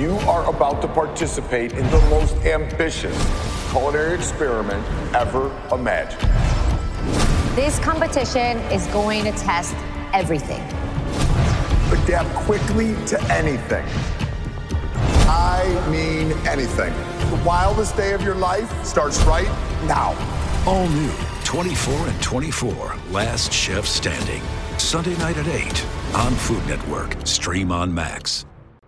You are about to participate in the most ambitious culinary experiment ever imagined. This competition is going to test everything. Adapt quickly to anything. I mean anything. The wildest day of your life starts right now. All new 24 and 24, Last Chef Standing. Sunday night at 8 on Food Network. Stream on Max.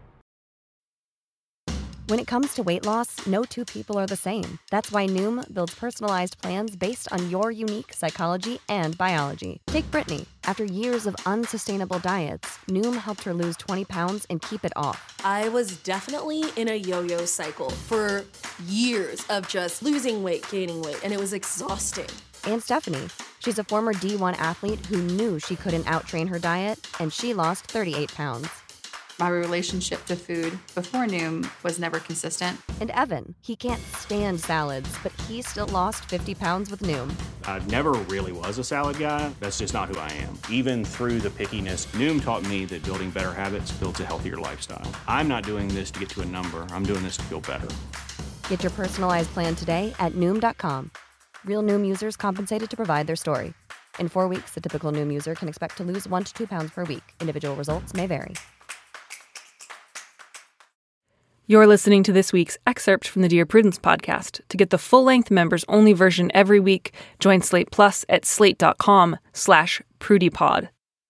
When it comes to weight loss, no two people are the same. That's why Noom builds personalized plans based on your unique psychology and biology. Take Brittany. After years of unsustainable diets, Noom helped her lose 20 pounds and keep it off. I was definitely in a yo-yo cycle for years of just losing weight, gaining weight, and it was exhausting. And Stephanie. She's a former D1 athlete who knew she couldn't outtrain her diet, and she lost 38 pounds. My relationship to food before Noom was never consistent. And Evan, he can't stand salads, but he still lost 50 pounds with Noom. I never really was a salad guy. That's just not who I am. Even through the pickiness, Noom taught me that building better habits builds a healthier lifestyle. I'm not doing this to get to a number. I'm doing this to feel better. Get your personalized plan today at Noom.com. Real Noom users compensated to provide their story. In 4 weeks, the typical Noom user can expect to lose 1 to 2 pounds per week. Individual results may vary. You're listening to this week's excerpt from the Dear Prudence podcast. To get the full-length members-only version every week, join Slate Plus at slate.com/prudypod.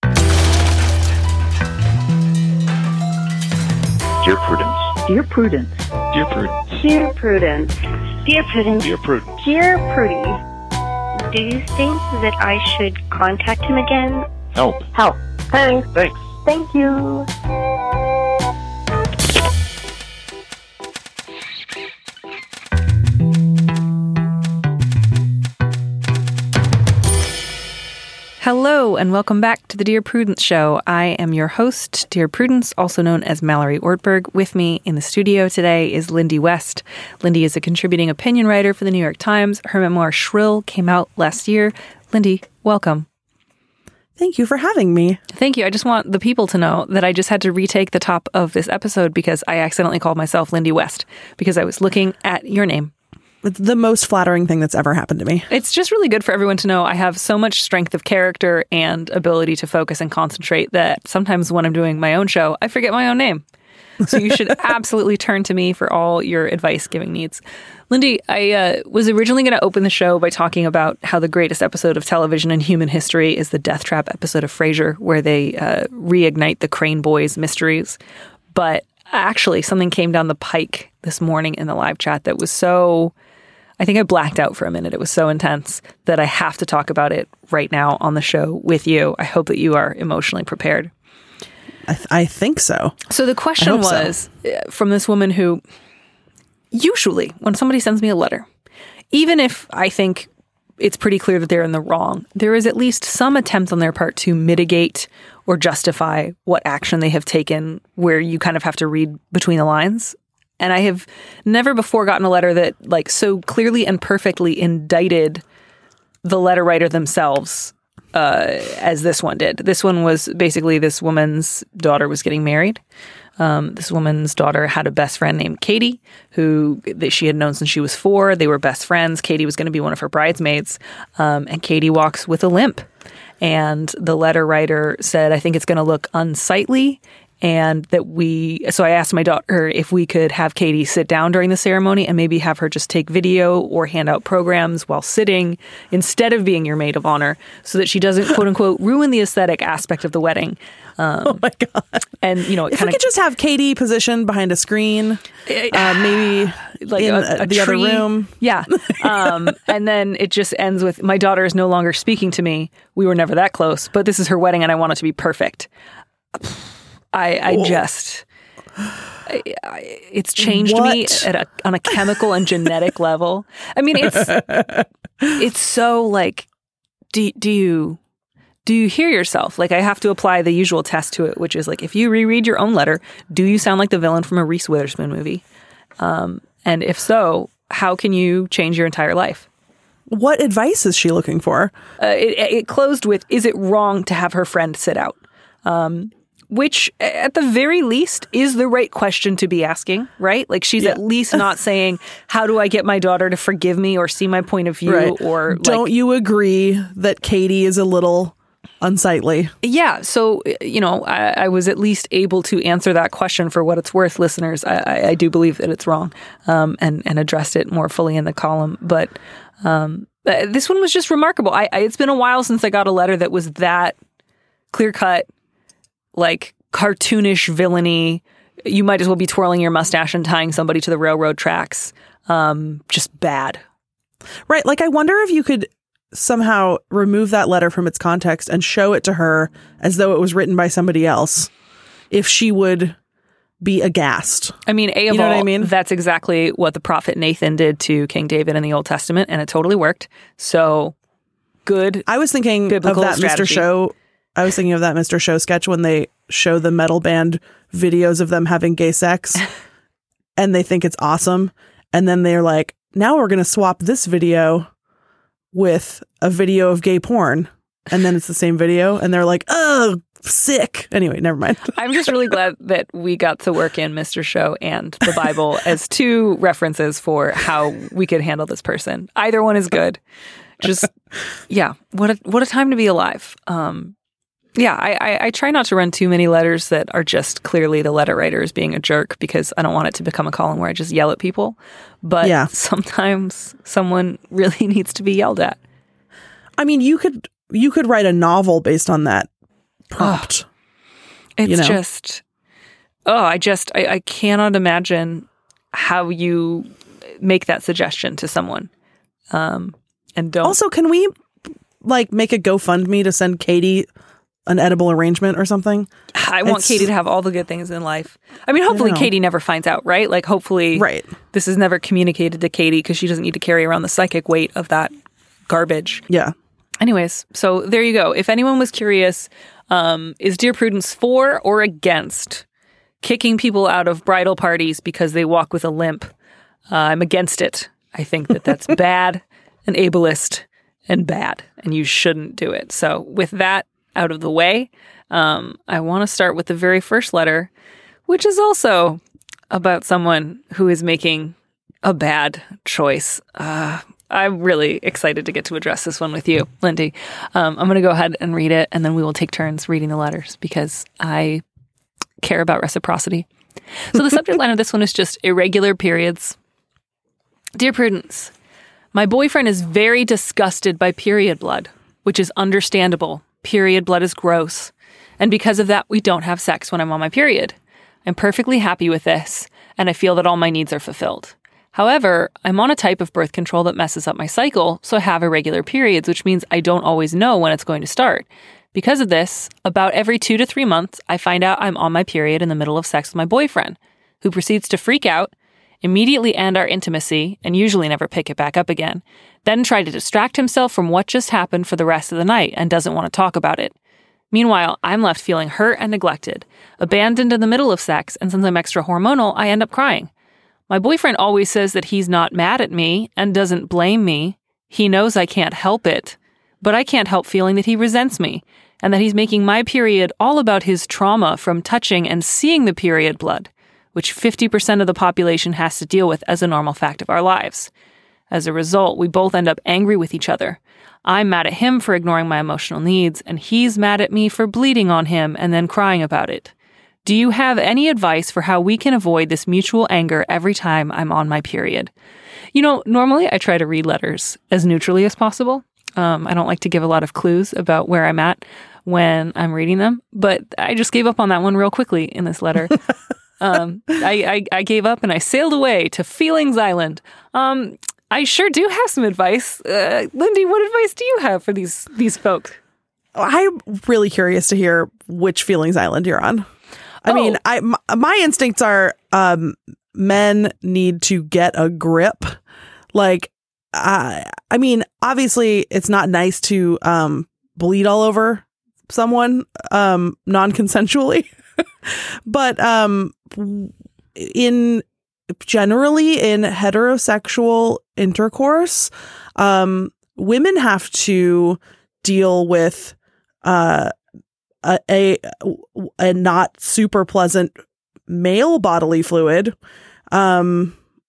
Dear Prudence. Dear Prudence. Dear Prudence. Dear Prudence. Dear Prudence. Dear Prudence. Dear Prudy. Do you think that I should contact him again? Help. Help. Thanks. Thanks. Thank you. Hello, and welcome back to the Dear Prudence Show. I am your host, Dear Prudence, also known as Mallory Ortberg. With me in the studio today is Lindy West. Lindy is a contributing opinion writer for the New York Times. Her memoir, Shrill, came out last year. Lindy, welcome. Thank you for having me. Thank you. I just want the people to know that I just had to retake the top of this episode because I accidentally called myself Lindy West because I was looking at your name. It's the most flattering thing that's ever happened to me. It's just really good for everyone to know I have so much strength of character and ability to focus and concentrate that sometimes when I'm doing my own show, I forget my own name. So you should absolutely turn to me for all your advice-giving needs. Lindy, I was originally going to open the show by talking about how the greatest episode of television in human history is the Death Trap episode of Frasier, where they reignite the Crane Boys mysteries. But actually, something came down the pike this morning in the live chat that was so... I think I blacked out for a minute. It was so intense that I have to talk about it right now on the show with you. I hope that you are emotionally prepared. I think so. So the question was from this woman who, usually when somebody sends me a letter, even if I think it's pretty clear that they're in the wrong, there is at least some attempt on their part to mitigate or justify what action they have taken, where you kind of have to read between the lines. And I have never before gotten a letter that like so clearly and perfectly indicted the letter writer themselves as this one did. This one was basically this woman's daughter was getting married. This woman's daughter had a best friend named Katie, who she had known since she was 4. They were best friends. Katie was going to be one of her bridesmaids. And Katie walks with a limp. And the letter writer said, I think it's going to look unsightly. And so I asked my daughter if we could have Katie sit down during the ceremony and maybe have her just take video or hand out programs while sitting instead of being your maid of honor so that she doesn't, quote unquote, ruin the aesthetic aspect of the wedding. Oh my God. And, you know, if we could just have Katie positioned behind a screen, maybe like in the other room. Yeah. And then it just ends with, my daughter is no longer speaking to me. We were never that close, but this is her wedding and I want it to be perfect. It's changed me on a chemical and genetic level. I mean, it's so like, do you hear yourself? Like I have to apply the usual test to it, which is like, if you reread your own letter, do you sound like the villain from a Reese Witherspoon movie? And if so, how can you change your entire life? What advice is she looking for? It closed with, is it wrong to have her friend sit out? Which, at the very least, is the right question to be asking, right? Like, she's at least not saying, how do I get my daughter to forgive me or see my point of view? Right. Or don't you agree that Katie is a little unsightly? Yeah. So, I was at least able to answer that question for what it's worth, listeners. I do believe that it's wrong, and addressed it more fully in the column. But this one was just remarkable. It's been a while since I got a letter that was that clear-cut, like cartoonish villainy. You might as well be twirling your mustache and tying somebody to the railroad tracks. Just bad. Right. Like, I wonder if you could somehow remove that letter from its context and show it to her as though it was written by somebody else, if she would be aghast. I mean, you know what I mean? That's exactly what the prophet Nathan did to King David in the Old Testament, and it totally worked. So good. I was thinking of that strategy. Mr. Show. I was thinking of that Mr. Show sketch when they show the metal band videos of them having gay sex and they think it's awesome. And then they're like, now we're going to swap this video with a video of gay porn. And then it's the same video. And they're like, oh, sick. Anyway, never mind. I'm just really glad that we got to work in Mr. Show and the Bible as two references for how we could handle this person. Either one is good. Just, yeah, what a time to be alive. I try not to run too many letters that are just clearly the letter writer is being a jerk, because I don't want it to become a column where I just yell at people. But sometimes someone really needs to be yelled at. I mean, you could write a novel based on that prompt. It's just, I cannot imagine how you make that suggestion to someone. And don't. Also, can we make a GoFundMe to send Katie an edible arrangement or something? I want Katie to have all the good things in life. I mean, hopefully Katie never finds out, right? Like, hopefully this is never communicated to Katie, because she doesn't need to carry around the psychic weight of that garbage. Yeah. Anyways, so there you go. If anyone was curious, is Dear Prudence for or against kicking people out of bridal parties because they walk with a limp? I'm against it. I think that that's bad and ableist and bad, and you shouldn't do it. So with that out of the way, I want to start with the very first letter, which is also about someone who is making a bad choice. I'm really excited to get to address this one with you, Lindy. I'm going to go ahead and read it, and then we will take turns reading the letters, because I care about reciprocity. So the subject line of this one is just irregular periods. Dear Prudence, my boyfriend is very disgusted by period blood, which is understandable. Period blood is gross. And because of that, we don't have sex when I'm on my period. I'm perfectly happy with this, and I feel that all my needs are fulfilled. However, I'm on a type of birth control that messes up my cycle, so I have irregular periods, which means I don't always know when it's going to start. Because of this, about every 2 to 3 months, I find out I'm on my period in the middle of sex with my boyfriend, who proceeds to freak out, immediately end our intimacy, and usually never pick it back up again, then try to distract himself from what just happened for the rest of the night and doesn't want to talk about it. Meanwhile, I'm left feeling hurt and neglected, abandoned in the middle of sex, and since I'm extra hormonal, I end up crying. My boyfriend always says that he's not mad at me and doesn't blame me. He knows I can't help it, but I can't help feeling that he resents me and that he's making my period all about his trauma from touching and seeing the period blood, which 50% of the population has to deal with as a normal fact of our lives. As a result, we both end up angry with each other. I'm mad at him for ignoring my emotional needs, and he's mad at me for bleeding on him and then crying about it. Do you have any advice for how we can avoid this mutual anger every time I'm on my period? Normally I try to read letters as neutrally as possible. I don't like to give a lot of clues about where I'm at when I'm reading them, but I just gave up on that one real quickly in this letter. I gave up and I sailed away to Feelings Island. I sure do have some advice. Lindy, what advice do you have for these folks? I'm really curious to hear which Feelings Island you're on. I mean, my instincts are men need to get a grip. I mean, obviously, it's not nice to bleed all over someone non-consensually, but in heterosexual intercourse, women have to deal with a not super pleasant male bodily fluid. I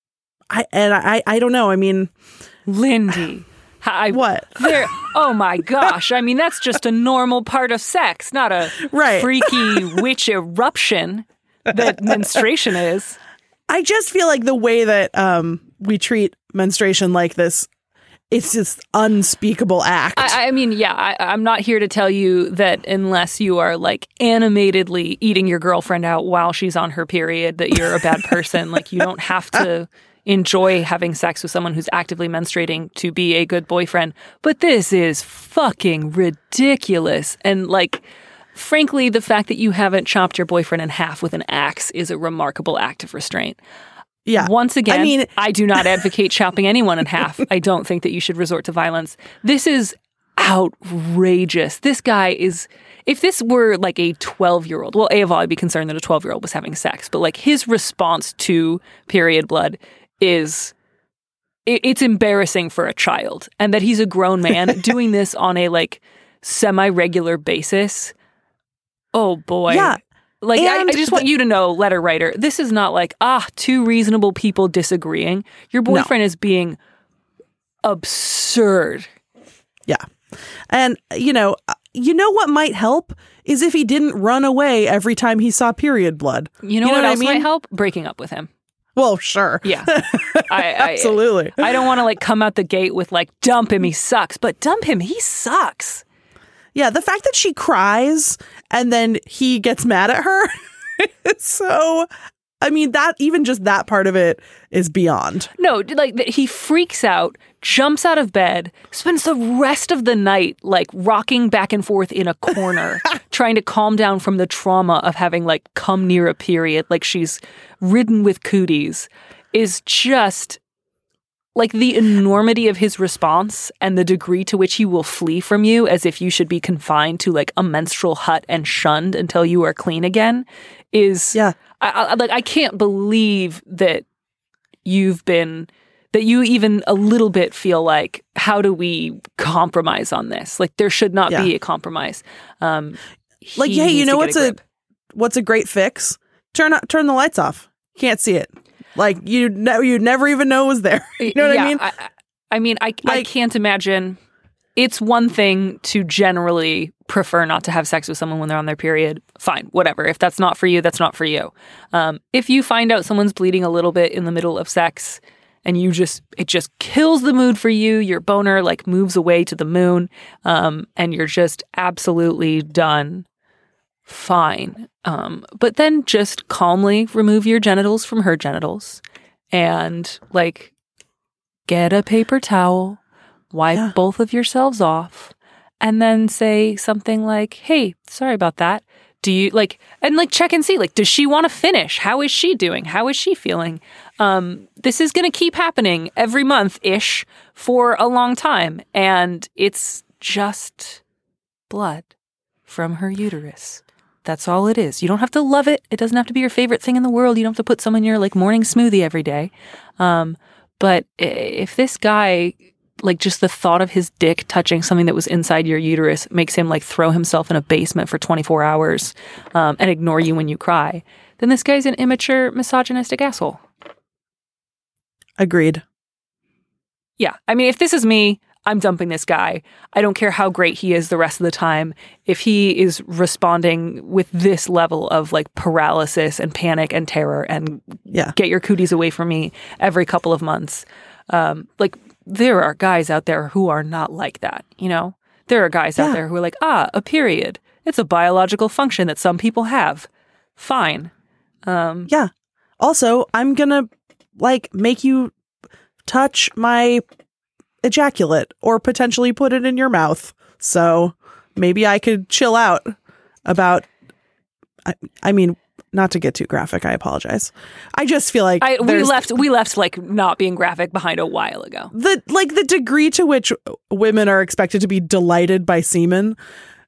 don't know. I mean, Lindy. What? Oh my gosh. I mean, that's just a normal part of sex, not a freaky witch eruption that menstruation is. I just feel like the way that we treat menstruation like this, it's this unspeakable act. I mean, yeah, I'm not here to tell you that unless you are like animatedly eating your girlfriend out while she's on her period, that you're a bad person. Like, you don't have to enjoy having sex with someone who's actively menstruating to be a good boyfriend. But this is fucking ridiculous. And like, frankly, the fact that you haven't chopped your boyfriend in half with an axe is a remarkable act of restraint. Yeah. Once again, I do not advocate chopping anyone in half. I don't think that you should resort to violence. This is outrageous. This guy is, if this were like a 12-year-old, well, A of all, I'd be concerned that a 12-year-old was having sex. But like, his response to period blood is, it's embarrassing for a child. And that he's a grown man doing this on a like semi-regular basis. Oh boy. Yeah. Like, I just want you to know, letter writer, this is not like, two reasonable people disagreeing. Your boyfriend is being absurd. Yeah. And, you know what might help is if he didn't run away every time he saw period blood. You know what else might help? Breaking up with him. Well, sure. Yeah. Absolutely. I don't want to like come out the gate with like, dump him, he sucks. But dump him, he sucks. Yeah, the fact that she cries and then he gets mad at her. So, I mean, that even just that part of it is beyond. No, like he freaks out, jumps out of bed, spends the rest of the night like rocking back and forth in a corner, trying to calm down from the trauma of having like come near a period, like she's ridden with cooties, is just like the enormity of his response and the degree to which he will flee from you as if you should be confined to like a menstrual hut and shunned until you are clean again is, I can't believe that you even a little bit feel like, how do we compromise on this? Like, there should not be a compromise. Like, hey, you know what's a great fix? Turn the lights off. Can't see it. Like, you'd never even know it was there. You know what I mean? I can't imagine. It's one thing to generally prefer not to have sex with someone when they're on their period. Fine, whatever. If that's not for you, that's not for you. If you find out someone's bleeding a little bit in the middle of sex and it just kills the mood for you, your boner like moves away to the moon, and you're just absolutely done. Fine. But then just calmly remove your genitals from her genitals and like get a paper towel, wipe both of yourselves off, and then say something like, hey, sorry about that. Do you like, and like check and see, like, does she want to finish? How is she doing? How is she feeling? This is going to keep happening every month-ish for a long time. And it's just blood from her uterus. That's all it is. You don't have to love it. It doesn't have to be your favorite thing in the world. You don't have to put some in your like morning smoothie every day. But if this guy, like just the thought of his dick touching something that was inside your uterus makes him like throw himself in a basement for 24 hours and ignore you when you cry, then this guy's an immature, misogynistic asshole. Agreed. Yeah. I mean, if this is me, I'm dumping this guy. I don't care how great he is the rest of the time. If he is responding with this level of like paralysis and panic and terror and get your cooties away from me every couple of months, like there are guys out there who are not like that, you know? There are guys out there who are like, a period. It's a biological function that some people have. Fine. Yeah. Also, I'm gonna like make you touch my ejaculate or potentially put it in your mouth. So maybe I could chill out about, I mean, not to get too graphic, I apologize. I just feel like we left like not being graphic behind a while ago. The degree to which women are expected to be delighted by semen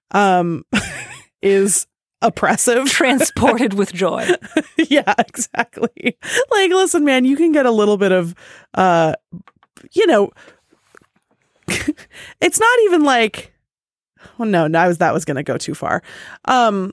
is oppressive. Transported with joy. Yeah, exactly. Like, listen, man, you can get a little bit of, you know, it's not even like, well, no, that was going to go too far. No,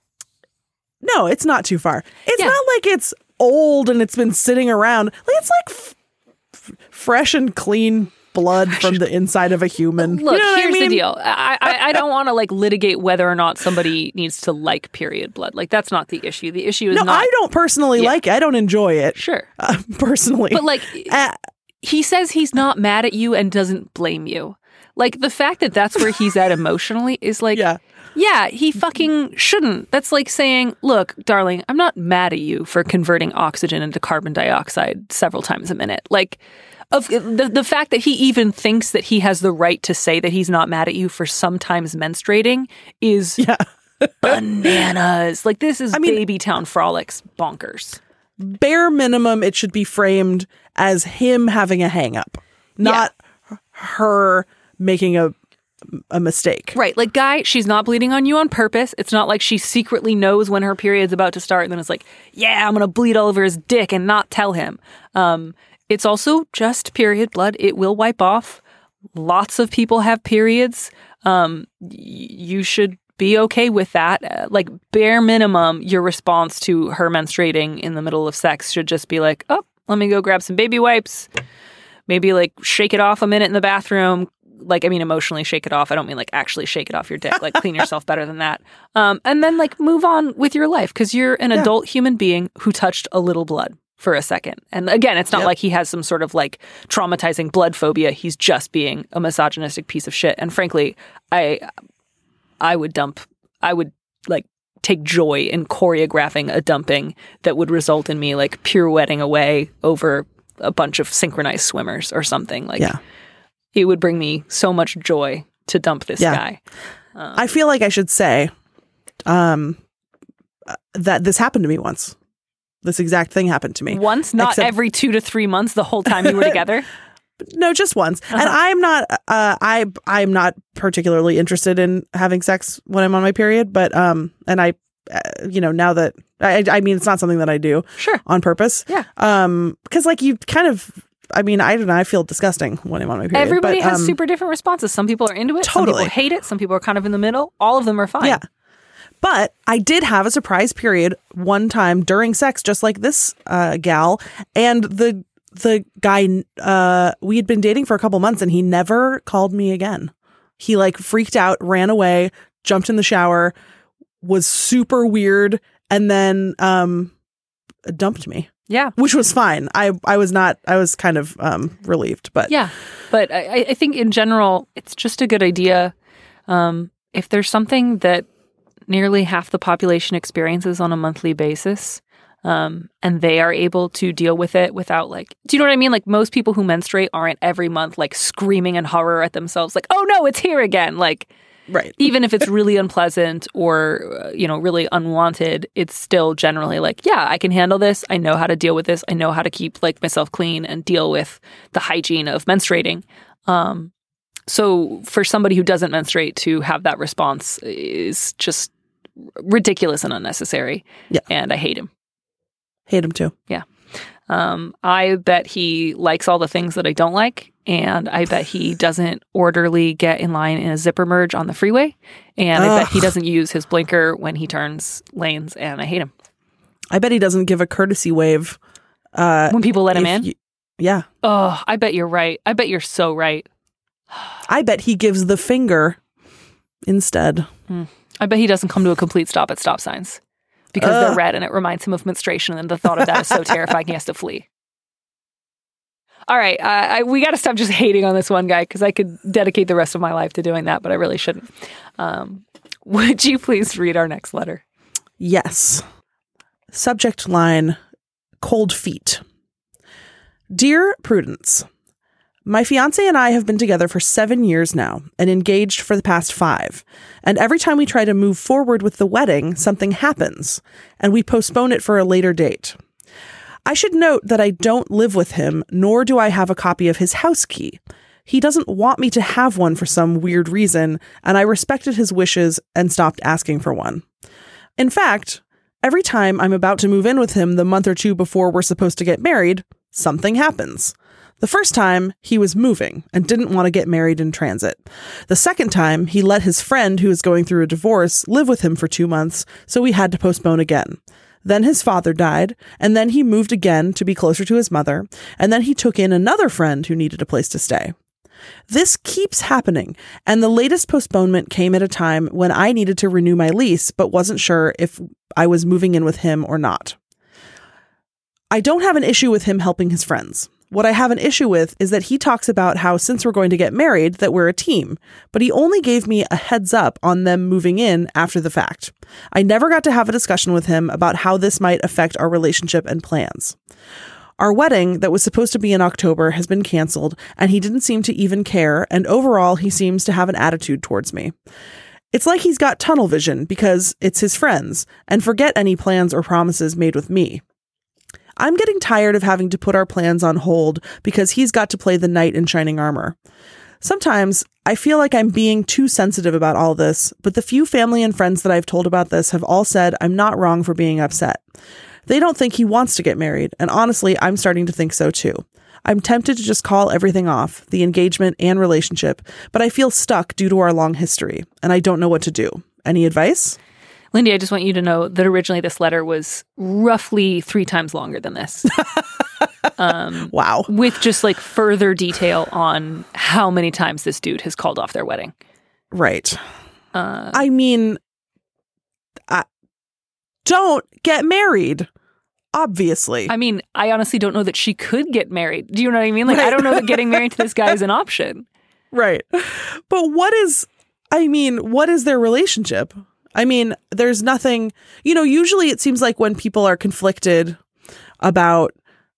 it's not too far. It's not like it's old and it's been sitting around. Like it's like fresh and clean blood from the inside of a human. Look, you know here's I mean? the deal. I don't want to like litigate whether or not somebody needs to like period blood. Like that's not the issue. The issue is no, not. I don't personally like it. I don't enjoy it. Sure, personally, but like he says he's not mad at you and doesn't blame you. Like the fact that that's where he's at emotionally is like. Yeah, he fucking shouldn't. That's like saying, look, darling, I'm not mad at you for converting oxygen into carbon dioxide several times a minute. Like, of the fact that he even thinks that he has the right to say that he's not mad at you for sometimes menstruating is bananas. Like, this is Baby Town Frolics bonkers. Bare minimum, it should be framed as him having a hang up, not her making a mistake. Right. Like, guy, she's not bleeding on you on purpose. It's not like she secretly knows when her period's about to start and then it's like, yeah, I'm going to bleed all over his dick and not tell him. It's also just period blood. It will wipe off. Lots of people have periods. You should be okay with that. Like, bare minimum, your response to her menstruating in the middle of sex should just be like, oh, let me go grab some baby wipes. Maybe like shake it off a minute in the bathroom. Like, I mean, emotionally shake it off. I don't mean like actually shake it off your dick. Like, clean yourself better than that. And then like move on with your life because you're an adult human being who touched a little blood for a second. And again, it's not like he has some sort of like traumatizing blood phobia. He's just being a misogynistic piece of shit. And frankly, I would like take joy in choreographing a dumping that would result in me like pirouetting away over a bunch of synchronized swimmers or something. Like, it would bring me so much joy to dump this guy. I feel like I should say that this happened to me once. This exact thing happened to me. Once? Not every 2 to 3 months the whole time you were together? No, just once. And I'm not particularly interested in having sex when I'm on my period, but and I now that I mean it's not something that I do on purpose. Yeah. Because like you kind of I mean, I don't know. I feel disgusting when I'm on my period. Everybody has super different responses. Some people are into it. Totally. Some people hate it. Some people are kind of in the middle. All of them are fine. Yeah. But I did have a surprise period one time during sex, just like this gal. And the guy, we had been dating for a couple months and he never called me again. He like freaked out, ran away, jumped in the shower, was super weird, and then dumped me. Yeah. Which was fine. I was kind of relieved, but yeah. But I think in general, it's just a good idea. If there's something that nearly half the population experiences on a monthly basis, and they are able to deal with it without like, do you know what I mean? Like most people who menstruate aren't every month like screaming in horror at themselves like, oh no, it's here again. Like, right. Even if it's really unpleasant or, really unwanted, it's still generally like, yeah, I can handle this. I know how to deal with this. I know how to keep like myself clean and deal with the hygiene of menstruating. So for somebody who doesn't menstruate to have that response is just ridiculous and unnecessary. Yeah. And I hate him. Hate him too. Yeah. I bet he likes all the things that I don't like. And I bet he doesn't orderly get in line in a zipper merge on the freeway. And I bet he doesn't use his blinker when he turns lanes. And I hate him. I bet he doesn't give a courtesy wave. When people let him in? Yeah. Oh, I bet you're right. I bet you're so right. I bet he gives the finger instead. I bet he doesn't come to a complete stop at stop signs. Because they're red and it reminds him of menstruation. And the thought of that is so terrifying he has to flee. All right, we got to stop just hating on this one guy because I could dedicate the rest of my life to doing that, but I really shouldn't. Would you please read our next letter? Yes. Subject line, cold feet. Dear Prudence, my fiance and I have been together for 7 years now and engaged for the past 5. And every time we try to move forward with the wedding, something happens and we postpone it for a later date. I should note that I don't live with him, nor do I have a copy of his house key. He doesn't want me to have one for some weird reason, and I respected his wishes and stopped asking for one. In fact, every time I'm about to move in with him the month or two before we're supposed to get married, something happens. The first time, he was moving and didn't want to get married in transit. The second time, he let his friend who was going through a divorce live with him for 2 months, so we had to postpone again. Then his father died, and then he moved again to be closer to his mother, and then he took in another friend who needed a place to stay. This keeps happening, and the latest postponement came at a time when I needed to renew my lease, but wasn't sure if I was moving in with him or not. I don't have an issue with him helping his friends. What I have an issue with is that he talks about how since we're going to get married, that we're a team, but he only gave me a heads up on them moving in after the fact. I never got to have a discussion with him about how this might affect our relationship and plans. Our wedding that was supposed to be in October has been canceled, and he didn't seem to even care, and overall he seems to have an attitude towards me. It's like he's got tunnel vision because it's his friends, and forget any plans or promises made with me. I'm getting tired of having to put our plans on hold because he's got to play the knight in shining armor. Sometimes I feel like I'm being too sensitive about all this, but the few family and friends that I've told about this have all said I'm not wrong for being upset. They don't think he wants to get married, and honestly, I'm starting to think so too. I'm tempted to just call everything off, the engagement and relationship, but I feel stuck due to our long history, and I don't know what to do. Any advice? Lindy, I just want you to know that originally this letter was roughly 3 times longer than this. Wow. With just like further detail on how many times this dude has called off their wedding. Right. I mean, don't get married. Obviously. I mean, I honestly don't know that she could get married. Do you know what I mean? Like, right. I don't know that getting married to this guy is an option. Right. But what is their relationship? I mean, there's nothing, usually it seems like when people are conflicted about,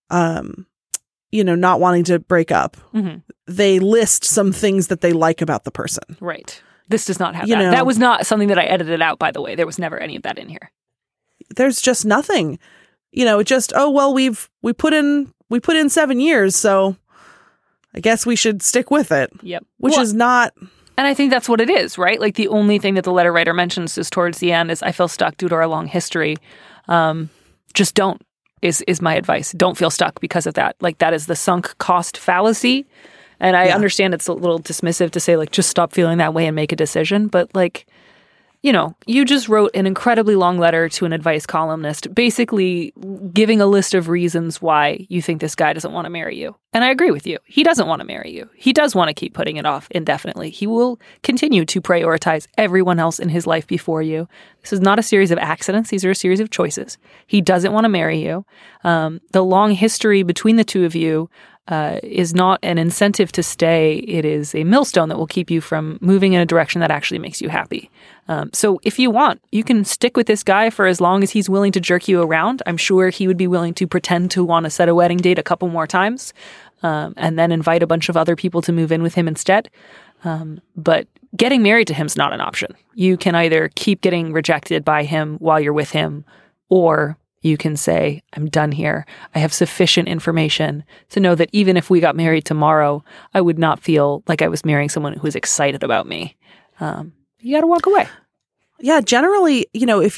not wanting to break up, they list some things that they like about the person. Right. This does not have that. That was not something that I edited out, by the way. There was never any of that in here. There's just nothing, just, we put in 7 years. So I guess we should stick with it. Yep. Which is not. And I think that's what it is, right? Like the only thing that the letter writer mentions is towards the end is I feel stuck due to our long history. Just don't is my advice. Don't feel stuck because of that. Like that is the sunk cost fallacy. And I understand it's a little dismissive to say like, just stop feeling that way and make a decision. But like, you just wrote an incredibly long letter to an advice columnist, basically giving a list of reasons why you think this guy doesn't want to marry you. And I agree with you. He doesn't want to marry you. He does want to keep putting it off indefinitely. He will continue to prioritize everyone else in his life before you. This is not a series of accidents. These are a series of choices. He doesn't want to marry you. The long history between the two of you is not an incentive to stay. It is a millstone that will keep you from moving in a direction that actually makes you happy. So if you want, you can stick with this guy for as long as he's willing to jerk you around. I'm sure he would be willing to pretend to want to set a wedding date a couple more times and then invite a bunch of other people to move in with him instead. But getting married to him is not an option. You can either keep getting rejected by him while you're with him, or you can say, I'm done here. I have sufficient information to know that even if we got married tomorrow, I would not feel like I was marrying someone who was excited about me. You got to walk away. Yeah, generally, if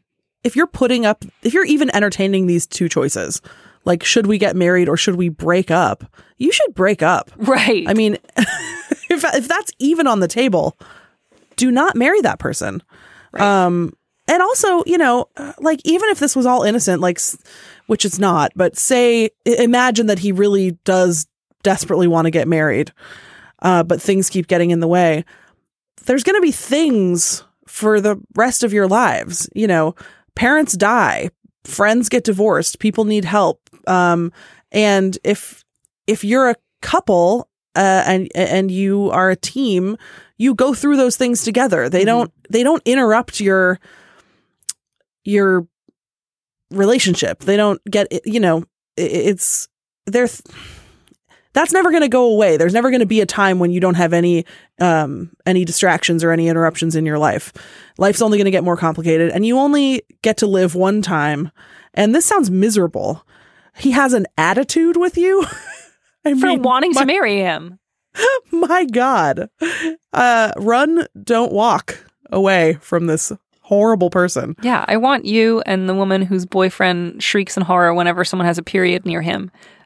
you're even entertaining these two choices, like, should we get married or should we break up? You should break up. Right. I mean, if that's even on the table, do not marry that person. Right. And also, like, even if this was all innocent, like, which it's not, but imagine that he really does desperately want to get married, but things keep getting in the way. There's going to be things for the rest of your lives. Parents die, friends get divorced, people need help. And if you're a couple and you are a team, you go through those things together. They don't interrupt your relationship. They don't get, that's never going to go away. There's never going to be a time when you don't have any distractions or any interruptions in your life. Life's only going to get more complicated, and you only get to live one time. And this sounds miserable. He has an attitude with you. For wanting to marry him. My God. Run, don't walk away from this horrible person. Yeah, I want you and the woman whose boyfriend shrieks in horror whenever someone has a period near him.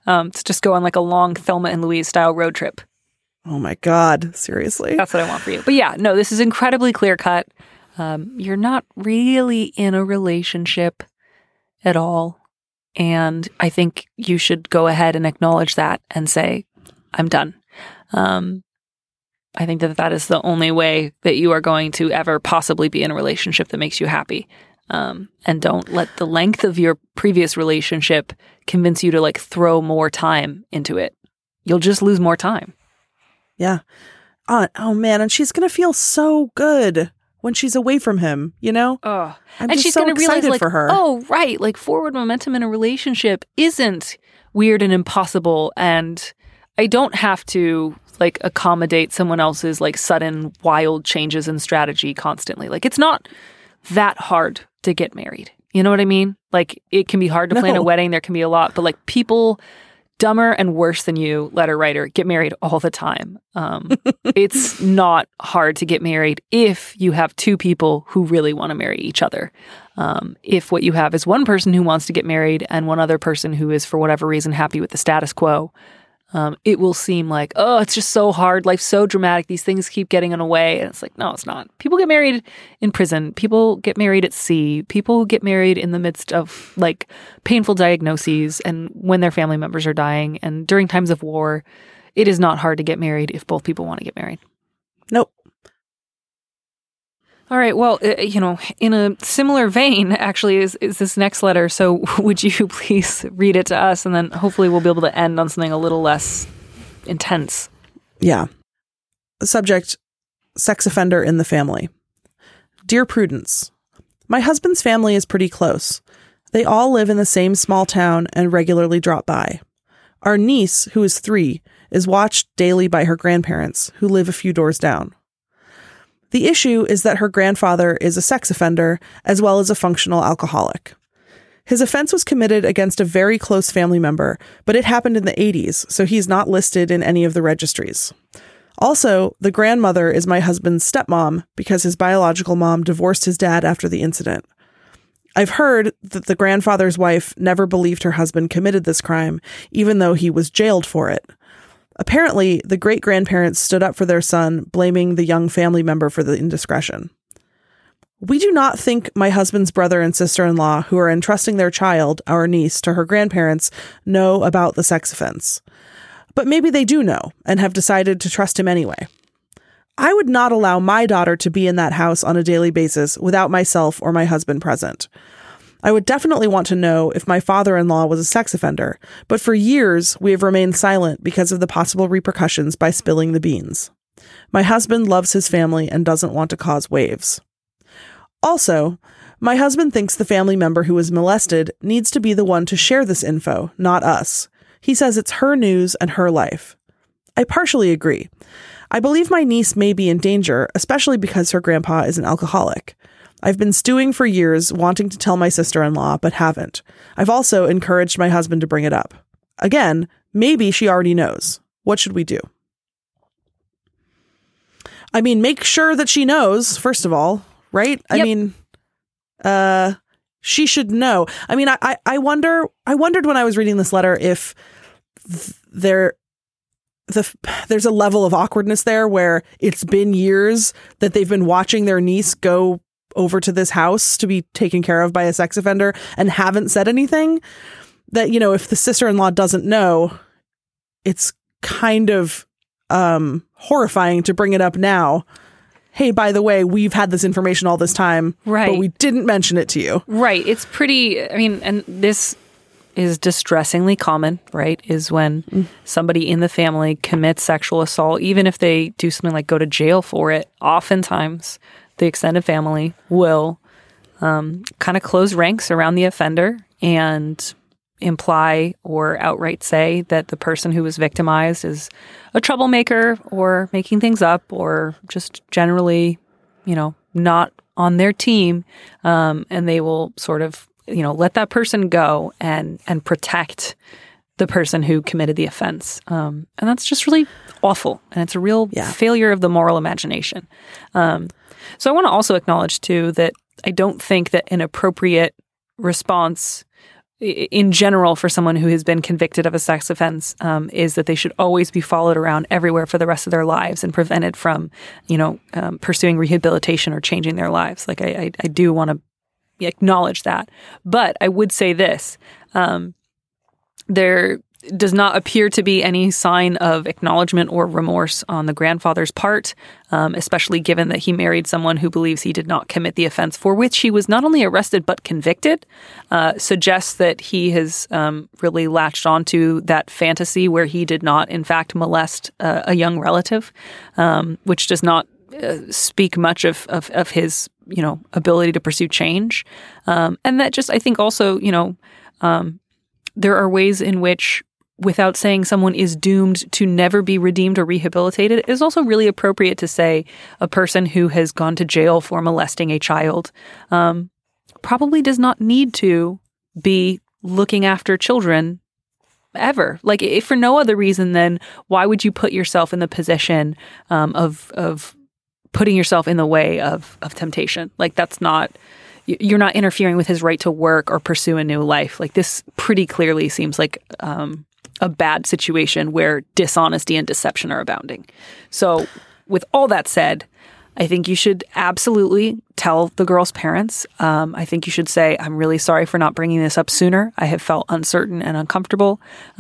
to just go on like a long Thelma and Louise style road trip. Oh my God, seriously? That's what I want for you. But yeah, no, this is incredibly clear cut. You're not really in a relationship at all. And I think you should go ahead and acknowledge that and say, I'm done. I think that is the only way that you are going to ever possibly be in a relationship that makes you happy. And don't let the length of your previous relationship convince you to like throw more time into it. You'll just lose more time. Yeah. Oh man. And she's going to feel so good when she's away from him, you know? Oh. I'm and just she's so going to realize like, for her. oh, right. Like forward momentum in a relationship isn't weird and impossible. And I don't have to like accommodate someone else's like sudden wild changes in strategy constantly. Like it's not that hard to get married. You know what I mean? Like it can be hard to plan a wedding. There can be a lot, but like people dumber and worse than you, letter writer, get married all the time. It's not hard to get married if you have two people who really want to marry each other. If what you have is one person who wants to get married and one other person who is, for whatever reason, happy with the status quo, it will seem like, oh, it's just so hard. Life's so dramatic. These things keep getting in the way. And it's like, no, it's not. People get married in prison. People get married at sea. People get married in the midst of like painful diagnoses and when their family members are dying and during times of war. It is not hard to get married if both people want to get married. Nope. All right. Well, in a similar vein, actually, is this next letter. So would you please read it to us? And then hopefully we'll be able to end on something a little less intense. Yeah. The subject, sex offender in the family. Dear Prudence, my husband's family is pretty close. They all live in the same small town and regularly drop by. Our niece, who is 3, is watched daily by her grandparents, who live a few doors down. The issue is that her grandfather is a sex offender as well as a functional alcoholic. His offense was committed against a very close family member, but it happened in the 80s, so he's not listed in any of the registries. Also, the grandmother is my husband's stepmom because his biological mom divorced his dad after the incident. I've heard that the grandfather's wife never believed her husband committed this crime, even though he was jailed for it. Apparently, the great-grandparents stood up for their son, blaming the young family member for the indiscretion. We do not think my husband's brother and sister-in-law, who are entrusting their child, our niece, to her grandparents, know about the sex offense. But maybe they do know and have decided to trust him anyway. I would not allow my daughter to be in that house on a daily basis without myself or my husband present. I would definitely want to know if my father-in-law was a sex offender, but for years we have remained silent because of the possible repercussions by spilling the beans. My husband loves his family and doesn't want to cause waves. Also, my husband thinks the family member who was molested needs to be the one to share this info, not us. He says it's her news and her life. I partially agree. I believe my niece may be in danger, especially because her grandpa is an alcoholic. I've been stewing for years, wanting to tell my sister-in-law, but haven't. I've also encouraged my husband to bring it up. Again, maybe she already knows. What should we do? I mean, make sure that she knows, first of all, right? Yep. I mean, she should know. I mean, I wondered when I was reading this letter if there's a level of awkwardness there where it's been years that they've been watching their niece go over to this house to be taken care of by a sex offender and haven't said anything. That, you know, if the sister-in-law doesn't know, it's kind of horrifying to bring it up now. Hey, by the way, we've had this information all this time, right? But we didn't mention it to you. Right. It's pretty, I mean, and this is distressingly common, right? Is when somebody in the family commits sexual assault, even if they do something like go to jail for it, oftentimes the extended family will kind of close ranks around the offender and imply or outright say that the person who was victimized is a troublemaker or making things up or just generally, you know, not on their team. And they will sort of, you know, let that person go and protect the person who committed the offense. And that's just really awful. And it's a real failure of the moral imagination. So I want to also acknowledge, too, that I don't think that an appropriate response in general for someone who has been convicted of a sex offense is that they should always be followed around everywhere for the rest of their lives and prevented from, pursuing rehabilitation or changing their lives. Like I do want to acknowledge that. But I would say this, there does not appear to be any sign of acknowledgement or remorse on the grandfather's part, especially given that he married someone who believes he did not commit the offense for which he was not only arrested but convicted, suggests that he has really latched onto that fantasy where he did not, in fact, molest a young relative, which does not speak much of his, ability to pursue change. And that just, I think also, there are ways in which, without saying someone is doomed to never be redeemed or rehabilitated, it is also really appropriate to say a person who has gone to jail for molesting a child probably does not need to be looking after children ever. Like, if for no other reason, then why would you put yourself in the position of putting yourself in the way of temptation? Like, you're not interfering with his right to work or pursue a new life. Like, this pretty clearly seems like a bad situation where dishonesty and deception are abounding. So with all that said, I think you should absolutely tell the girl's parents. I think you should say, I'm really sorry for not bringing this up sooner. I have felt uncertain and uncomfortable.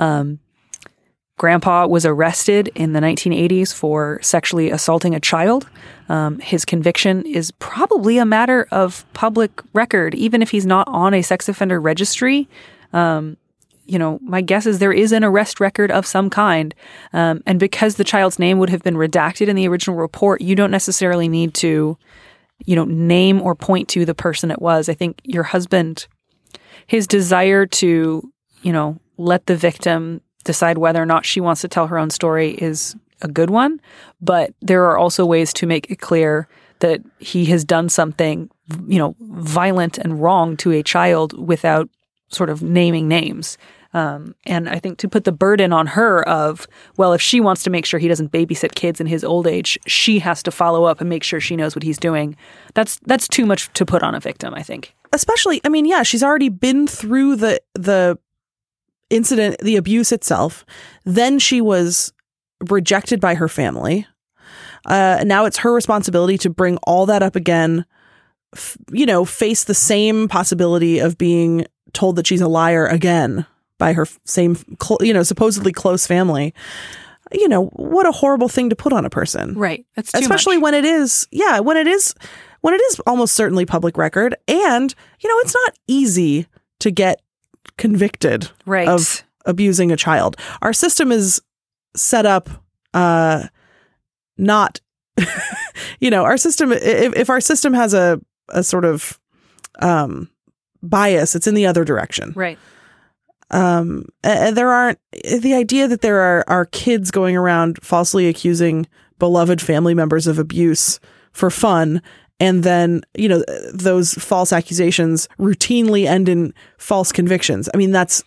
Grandpa was arrested in the 1980s for sexually assaulting a child. His conviction is probably a matter of public record, even if he's not on a sex offender registry. My guess is there is an arrest record of some kind. And because the child's name would have been redacted in the original report, you don't necessarily need to, name or point to the person it was. I think your husband, his desire to, let the victim decide whether or not she wants to tell her own story is a good one. But there are also ways to make it clear that he has done something, violent and wrong to a child without sort of naming names. And I think to put the burden on her of, well, if she wants to make sure he doesn't babysit kids in his old age, she has to follow up and make sure she knows what he's doing. That's too much to put on a victim, I think. Especially, she's already been through the incident, the abuse itself. Then she was rejected by her family. Now it's her responsibility to bring all that up again, face the same possibility of being told that she's a liar again by her same, supposedly close family. What a horrible thing to put on a person. Right. That's too especially much. when it is almost certainly public record. And, it's not easy to get convicted of abusing a child. Our system is set up, not, our system, if our system has a sort of, bias, it's in the other direction. Right. The idea that there are kids going around falsely accusing beloved family members of abuse for fun, and then, those false accusations routinely end in false convictions. I mean, that's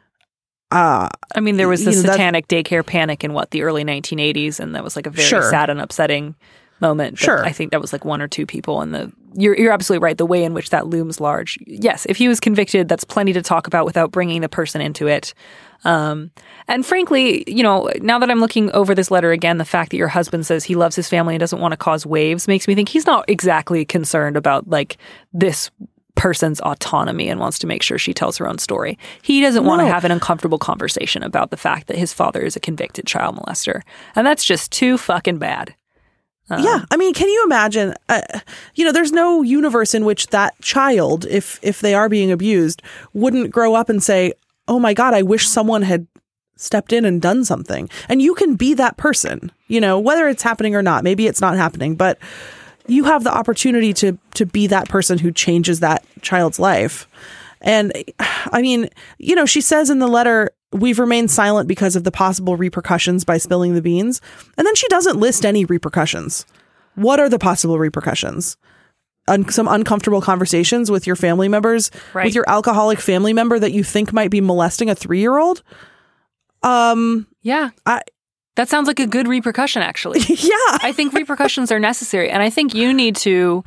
there was the satanic daycare panic in the early 1980s, and that was like a very sad and upsetting moment. Sure. I think that was like one or two people, and you're absolutely right. The way in which that looms large. Yes, if he was convicted, that's plenty to talk about without bringing the person into it. And frankly, now that I'm looking over this letter again, the fact that your husband says he loves his family and doesn't want to cause waves makes me think he's not exactly concerned about like this person's autonomy and wants to make sure she tells her own story. He doesn't want to have an uncomfortable conversation about the fact that his father is a convicted child molester. And that's just too fucking bad. Yeah. I mean, can you imagine, there's no universe in which that child, if they are being abused, wouldn't grow up and say, oh my God, I wish someone had stepped in and done something. And you can be that person, whether it's happening or not. Maybe it's not happening, but you have the opportunity to be that person who changes that child's life. And I mean, she says in the letter, we've remained silent because of the possible repercussions by spilling the beans. And then she doesn't list any repercussions. What are the possible repercussions? Some uncomfortable conversations with your family members, right, with your alcoholic family member that you think might be molesting a 3-year-old. Yeah. That sounds like a good repercussion, actually. Yeah. I think repercussions are necessary. And I think you need to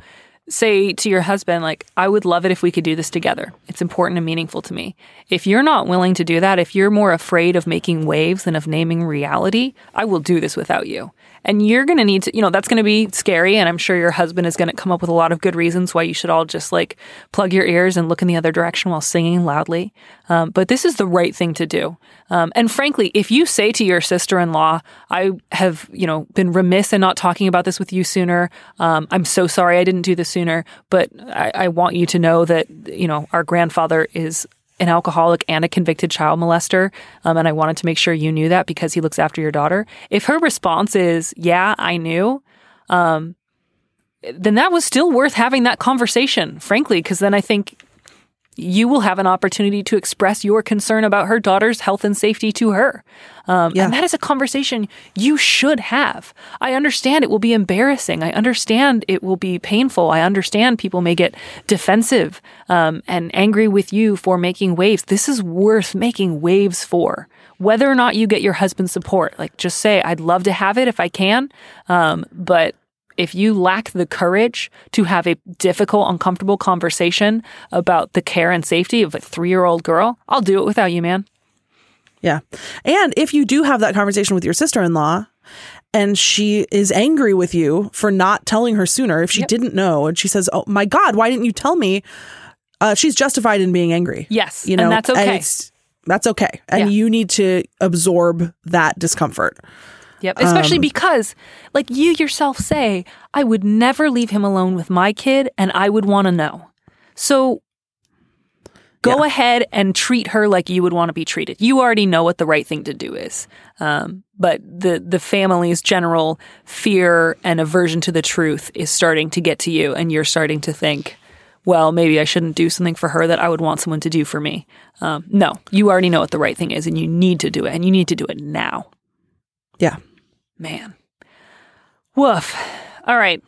say to your husband, like, I would love it if we could do this together. It's important and meaningful to me. If you're not willing to do that, if you're more afraid of making waves than of naming reality, I will do this without you. And you're going to need to, that's going to be scary. And I'm sure your husband is going to come up with a lot of good reasons why you should all just like plug your ears and look in the other direction while singing loudly. But this is the right thing to do. And frankly, if you say to your sister-in-law, I have, been remiss in not talking about this with you sooner. I'm so sorry I didn't do this sooner, but I want you to know that, our grandfather is an alcoholic and a convicted child molester, and I wanted to make sure you knew that because he looks after your daughter. If her response is, yeah, I knew, then that was still worth having that conversation, frankly, because then I think you will have an opportunity to express your concern about her daughter's health and safety to her. And that is a conversation you should have. I understand it will be embarrassing. I understand it will be painful. I understand people may get defensive and angry with you for making waves. This is worth making waves for. Whether or not you get your husband's support, like just say, I'd love to have it if I can, but if you lack the courage to have a difficult, uncomfortable conversation about the care and safety of a 3-year-old girl, I'll do it without you, man. Yeah. And if you do have that conversation with your sister-in-law and she is angry with you for not telling her sooner, if she didn't know and she says, oh my God, why didn't you tell me? She's justified in being angry. Yes. And that's okay. And that's okay. And you need to absorb that discomfort. Yep. Especially because, like you yourself say, I would never leave him alone with my kid and I would want to know. So go ahead and treat her like you would want to be treated. You already know what the right thing to do is. But the family's general fear and aversion to the truth is starting to get to you, and you're starting to think, well, maybe I shouldn't do something for her that I would want someone to do for me. No, you already know what the right thing is, and you need to do it, and you need to do it now. Yeah. Man. Woof. All right.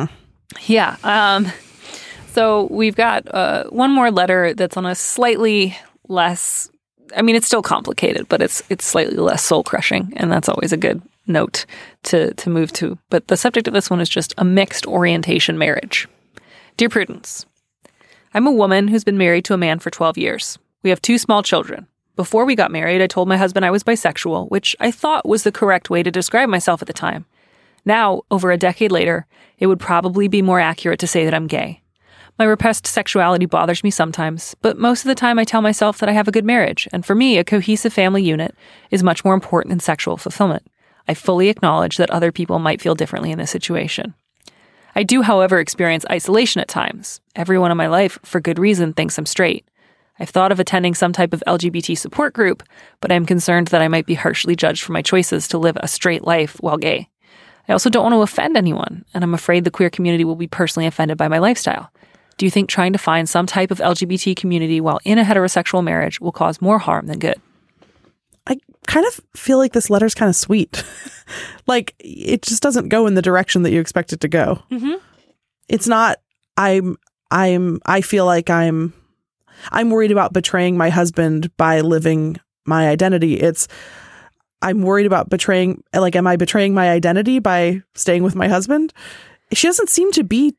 Yeah. So we've got one more letter that's on a slightly less, it's still complicated, but it's slightly less soul-crushing, and that's always a good note to move to. But the subject of this one is just a mixed orientation marriage. Dear Prudence, I'm a woman who's been married to a man for 12 years. We have 2 small children. Before we got married, I told my husband I was bisexual, which I thought was the correct way to describe myself at the time. Now, over a decade later, it would probably be more accurate to say that I'm gay. My repressed sexuality bothers me sometimes, but most of the time I tell myself that I have a good marriage, and for me, a cohesive family unit is much more important than sexual fulfillment. I fully acknowledge that other people might feel differently in this situation. I do, however, experience isolation at times. Everyone in my life, for good reason, thinks I'm straight. I've thought of attending some type of LGBT support group, but I'm concerned that I might be harshly judged for my choices to live a straight life while gay. I also don't want to offend anyone, and I'm afraid the queer community will be personally offended by my lifestyle. Do you think trying to find some type of LGBT community while in a heterosexual marriage will cause more harm than good? I kind of feel like this letter's kind of sweet. Like, it just doesn't go in the direction that you expect it to go. Mm-hmm. It's not, I feel like I'm worried about betraying my husband by living my identity. It's, I'm worried about betraying, like, am I betraying my identity by staying with my husband? She doesn't seem to be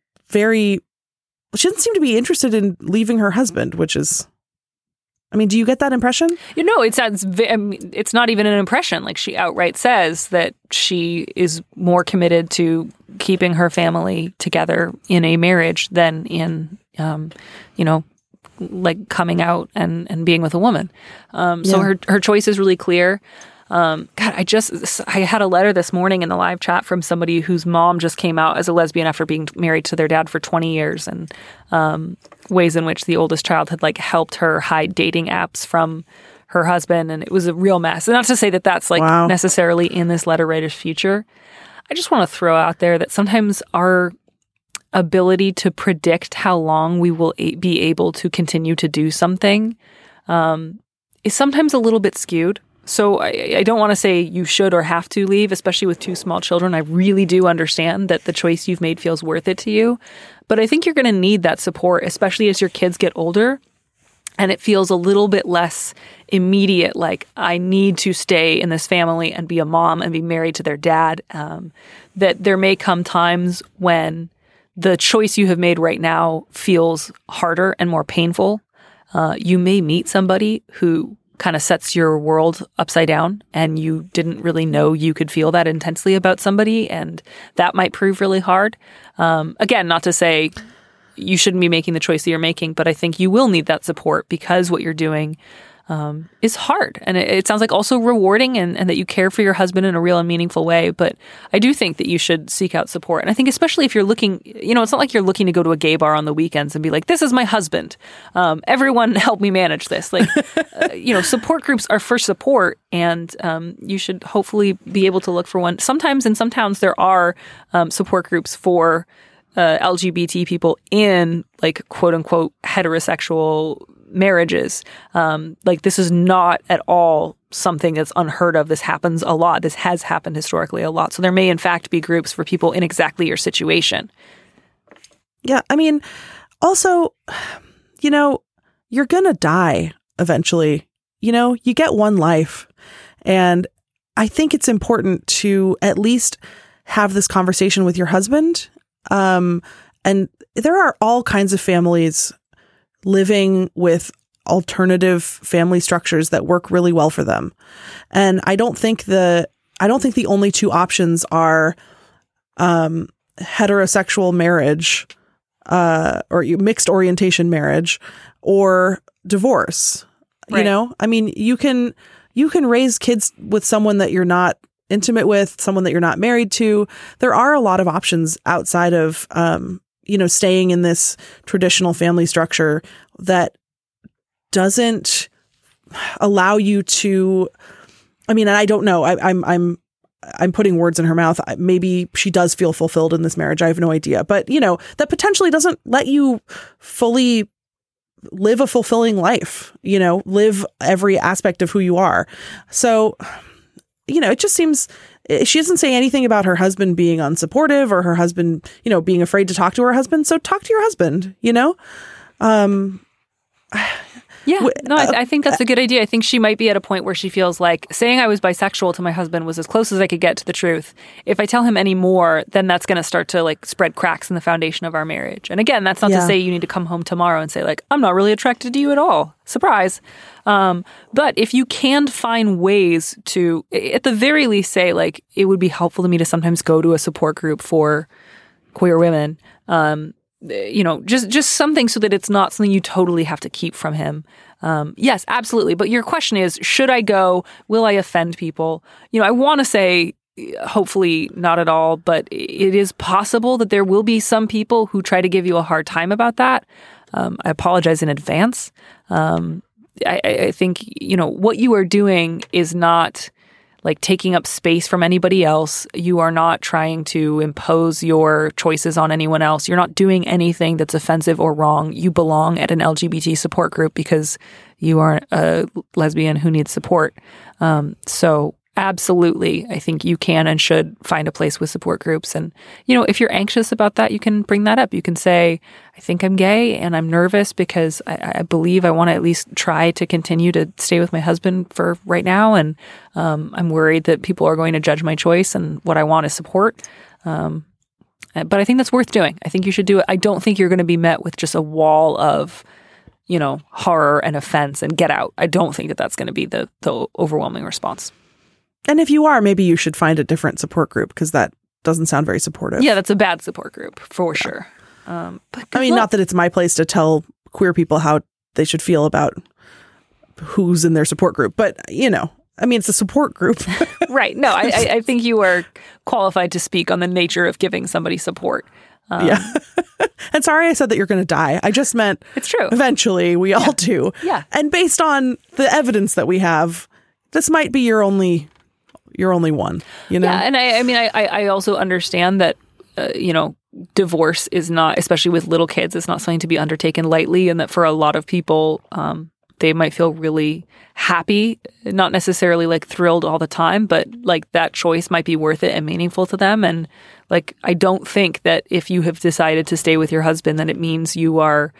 interested in leaving her husband, which is, do you get that impression? It's not even an impression. Like, she outright says that she is more committed to keeping her family together in a marriage than in, like coming out and being with a woman. So her choice is really clear. God, I had a letter this morning in the live chat from somebody whose mom just came out as a lesbian after being married to their dad for 20 years, and ways in which the oldest child had like helped her hide dating apps from her husband. And it was a real mess. And not to say that that's like necessarily in this letter writer's future. I just want to throw out there that sometimes our ability to predict how long we will be able to continue to do something is sometimes a little bit skewed. So I don't want to say you should or have to leave, especially with 2 small children. I really do understand that the choice you've made feels worth it to you. But I think you're going to need that support, especially as your kids get older. And it feels a little bit less immediate, like I need to stay in this family and be a mom and be married to their dad. That there may come times when the choice you have made right now feels harder and more painful. You may meet somebody who kind of sets your world upside down, and you didn't really know you could feel that intensely about somebody, and that might prove really hard. Again, not to say you shouldn't be making the choice that you're making, but I think you will need that support because what you're doing is hard. And it sounds like also rewarding and that you care for your husband in a real and meaningful way. But I do think that you should seek out support. And I think especially if you're looking, it's not like you're looking to go to a gay bar on the weekends and be like, this is my husband. Everyone help me manage this. Like, support groups are for support, and you should hopefully be able to look for one. Sometimes in some towns there are support groups for LGBT people in like quote unquote heterosexual marriages. Like this is not at all something that's unheard of. This happens a lot. This has happened historically a lot. So there may in fact be groups for people in exactly your situation. Yeah. I mean, also, you're going to die eventually. You get one life. And I think it's important to at least have this conversation with your husband. And there are all kinds of families living with alternative family structures that work really well for them. And I don't think the only two options are heterosexual marriage or mixed orientation marriage or divorce. Right. I mean, you can raise kids with someone that you're not intimate with, someone that you're not married to. There are a lot of options outside of staying in this traditional family structure that doesn't allow you to, and I don't know, I'm putting words in her mouth. Maybe she does feel fulfilled in this marriage. I have no idea. But, that potentially doesn't let you fully live a fulfilling life, live every aspect of who you are. So, it just seems she doesn't say anything about her husband being unsupportive or her husband, being afraid to talk to her husband. So talk to your husband, Yeah, no, I think that's a good idea. I think she might be at a point where she feels like saying I was bisexual to my husband was as close as I could get to the truth. If I tell him any more, then that's going to start to like spread cracks in the foundation of our marriage. And again, that's not to say you need to come home tomorrow and say like, I'm not really attracted to you at all. Surprise. But if you can find ways to, at the very least, say like, it would be helpful to me to sometimes go to a support group for queer women, just something so that it's not something you totally have to keep from him. Yes, absolutely. But your question is, should I go? Will I offend people? I want to say, hopefully not at all, but it is possible that there will be some people who try to give you a hard time about that. I apologize in advance. I think, what you are doing is not like taking up space from anybody else. You are not trying to impose your choices on anyone else. You're not doing anything that's offensive or wrong. You belong at an LGBT support group because you are a lesbian who needs support. So absolutely, I think you can and should find a place with support groups. And, if you're anxious about that, you can bring that up. You can say, I think I'm gay and I'm nervous because I believe I want to at least try to continue to stay with my husband for right now. And I'm worried that people are going to judge my choice, and what I want is support. But I think that's worth doing. I think you should do it. I don't think you're going to be met with just a wall of, horror and offense and get out. I don't think that that's going to be the overwhelming response. And if you are, maybe you should find a different support group because that doesn't sound very supportive. Yeah, that's a bad support group for sure. But not that it's my place to tell queer people how they should feel about who's in their support group, but it's a support group. Right. No, I think you are qualified to speak on the nature of giving somebody support. Yeah. And sorry I said that you're going to die. I just meant it's true. Eventually we all do. Yeah. And based on the evidence that we have, this might be your only one, Yeah, and I also understand that, divorce is not, especially with little kids, it's not something to be undertaken lightly, and that for a lot of people, they might feel really happy, not necessarily like thrilled all the time, but like that choice might be worth it and meaningful to them. And like, I don't think that if you have decided to stay with your husband, that it means you are,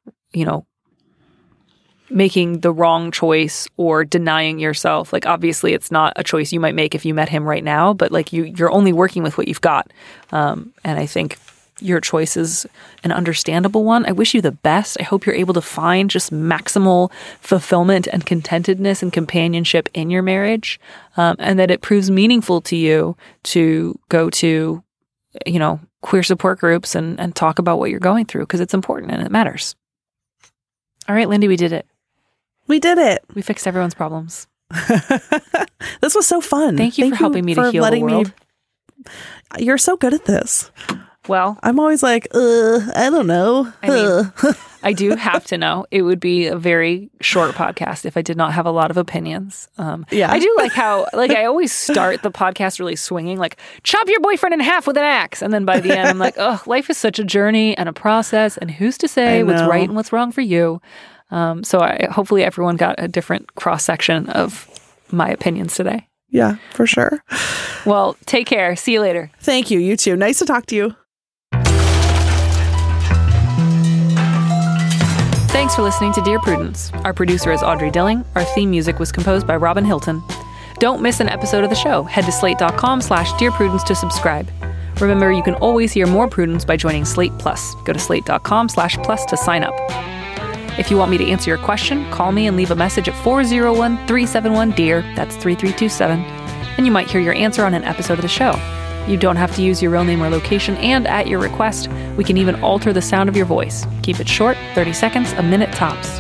making the wrong choice or denying yourself. Like, obviously it's not a choice you might make if you met him right now, but like you're only working with what you've got. And I think your choice is an understandable one. I wish you the best. I hope you're able to find just maximal fulfillment and contentedness and companionship in your marriage, and that it proves meaningful to you to go to, queer support groups and talk about what you're going through, because it's important and it matters. All right, Lindy, we did it. We did it. We fixed everyone's problems. This was so fun. Thank you for helping me to heal the world. You're so good at this. Well, I'm always like, I don't know. I mean, I do have to know. It would be a very short podcast if I did not have a lot of opinions. Yeah. I do like how, I always start the podcast really swinging, chop your boyfriend in half with an axe. And then by the end, I'm like, oh, life is such a journey and a process. And who's to say what's right and what's wrong for you? So hopefully everyone got a different cross-section of my opinions today. Yeah, for sure. Well, take care. See you later. Thank you. You too. Nice to talk to you. Thanks for listening to Dear Prudence. Our producer is Audrey Dilling. Our theme music was composed by Robin Hilton. Don't miss an episode of the show. Head to slate.com/Dear Prudence to subscribe. Remember, you can always hear more Prudence by joining Slate Plus. Go to slate.com/plus to sign up. If you want me to answer your question, call me and leave a message at 401-371-DEAR. That's 3327. And you might hear your answer on an episode of the show. You don't have to use your real name or location, and at your request, we can even alter the sound of your voice. Keep it short, 30 seconds, a minute tops.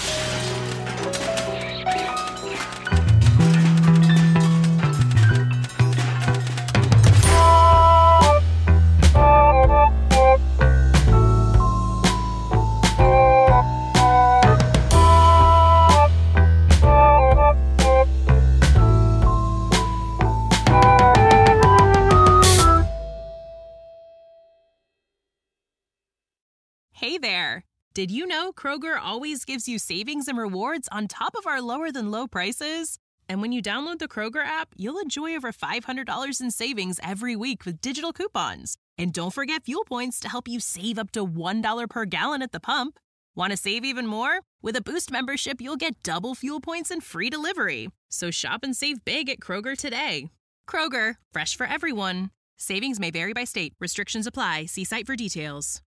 Hey there! Did you know Kroger always gives you savings and rewards on top of our lower-than-low prices? And when you download the Kroger app, you'll enjoy over $500 in savings every week with digital coupons. And don't forget fuel points to help you save up to $1 per gallon at the pump. Want to save even more? With a Boost membership, you'll get double fuel points and free delivery. So shop and save big at Kroger today. Kroger, fresh for everyone. Savings may vary by state. Restrictions apply. See site for details.